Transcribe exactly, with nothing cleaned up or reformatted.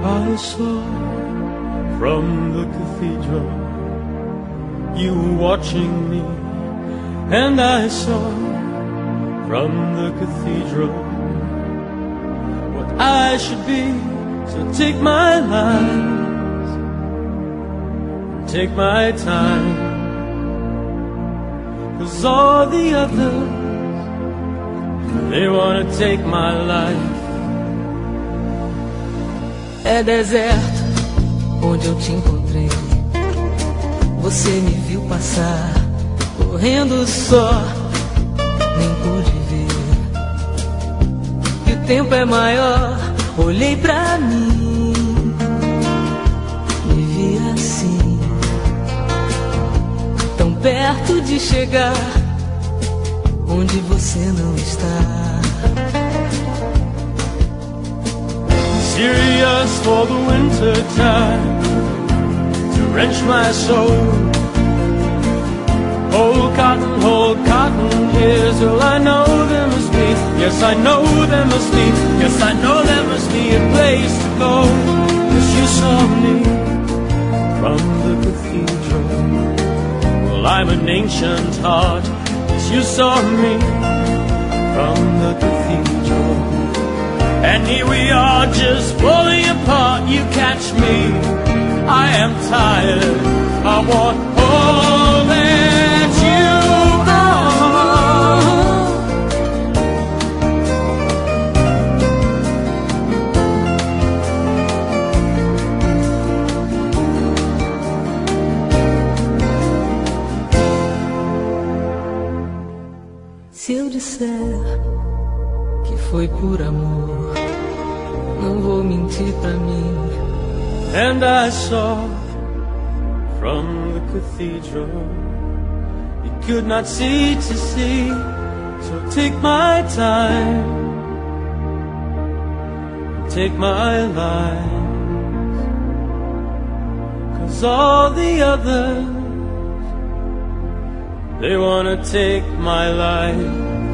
I saw from the cathedral you watching me, and I saw from the cathedral what I should be. So take my life, take my time, 'cause all the others, they wanna take my life. É deserto onde eu te encontrei. Você me viu passar, correndo só, nem pude ver. E o tempo é maior, olhei pra mim, me vi assim, tão perto de chegar onde você não está. Serious for the winter time, to wrench my soul. Hold cotton, hold cotton, here's all I know there must be. Yes, I know there must be. Yes, I know there must be a place to go. 'Cause you saw me from the cathedral. Well, I'm an ancient heart. 'Cause you saw me from the cathedral. And here we are just falling apart. You catch me, I am tired. I want all that you are. Se eu disser que foi por amor, não vou mentir pra mim. And I saw from the cathedral you could not see to see. So take my time, take my life, 'cause all the others, they wanna take my life.